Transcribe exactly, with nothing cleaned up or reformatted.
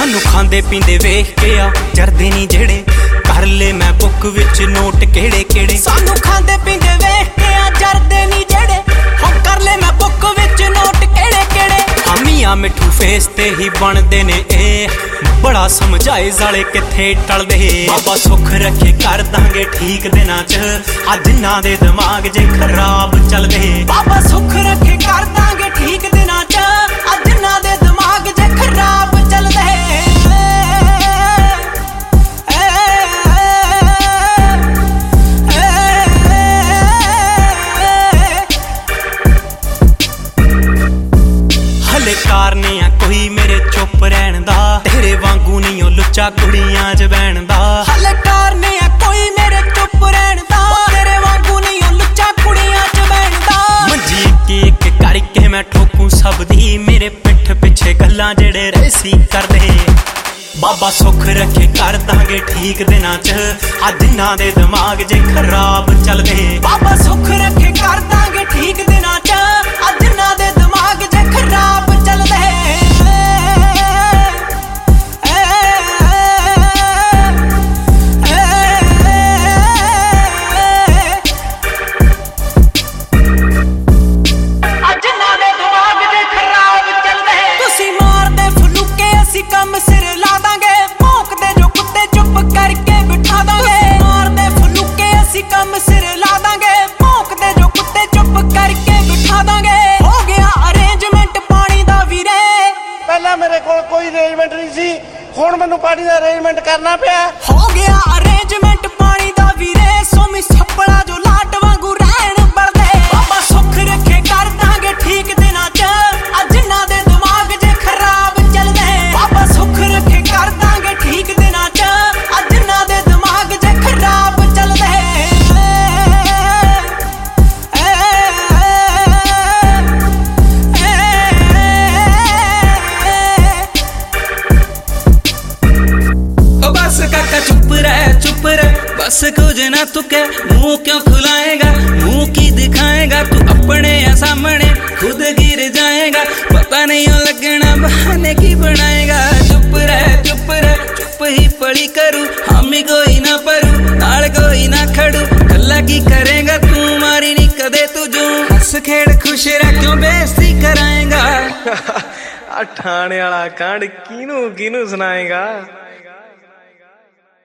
सानू खांदे पींदे वेख के आ जरदे नी जेड़े कर ले मैं बुक विच नोट केड़े केड़े। सानू खांदे पींदे वेख के आ जरदे नी जेड़े हो कर ले मैं बुक विच नोट केड़े केड़े। हमिया मिठू फेस ते ही बनदे ने ए बड़ा समझाए जाले किथे टलदे। बाबा सुख रखे कर दांगे ठीक दिनां च आ जिन्हां दे दिमाग जे खराब चलदे। बाबा सुख रखे कर दांगे ठीक दिनां च आ जिन्हां दे दिमाग जे खराब चलदे। हले कारने आ कोई मेरे चुप रहन दा तेरे वांगू नहीं ओ लुच्चा कुड़ियां च बैण दा। हले कारने आ कोई मेरे चुप रहन दा तेरे वांगू नहीं ओ लुच्चा कुड़ियां च बैण दा। मंजी इक इक करके मैं ठोकू सब दी मेरे पिठ पिछे गल्लां जेड़े रैसी करदे। बाबा सुख रखे कर दांगे ठीक दिनां च आ जिन्हां दे दिमाग जे खराब चलदे। बाबा सुख रखे कर दांगे ठीक दिनां च आ जिन्हां दे दिमाग जे खराब चलदे। कम सिर ला दांगे भौंकदे जो कुत्ते चुप करके बिठा दांगे। मारदे फलूके असी कम सिर ला दांगे भौंकदे जो कुत्ते चुप करके बिठा दांगे। हो गया अरेंजमेंट पानी दा वीरे पहला मेरे कोल कोई अरेंजमेंट नहीं सी हुण मैनू पानी दा अरेंजमेंट करना पिया। हो गया अरेंजमेंट पानी दा वीरे सोमी सपड़ा जो लाट वांगू रहन बरदे। बाबा सुख रखे कर दांगे ठीक दिनां च आ जिन्हां दे दिमाग जे खराब चलदे। बाबा सुख रखे कर दांगे ठीक दिनां च आ जिन्हां दे दिमाग जे खराब चलदे। ओ बस काका चुप रह चुप रह बस कुछ ना तू के मुंह क्यों खुलाएगा मुंह की दिखाएगा तू अपने सामने खुद गिर जाएगा पता नहीं हो लगना बहाने की बनाएगा। चुप रह चुप रह चुप ही पड़ी करूँ हम ही कोई ना परू नाल कोई ना खड़ू गल्ला की करेगा तू मारी नहीं कदे तुझू हंस खेड़ खुश रह क्यों बेइज्जती कराएगा। ठाणे वाला कांड किनू किनू सुनाएगा।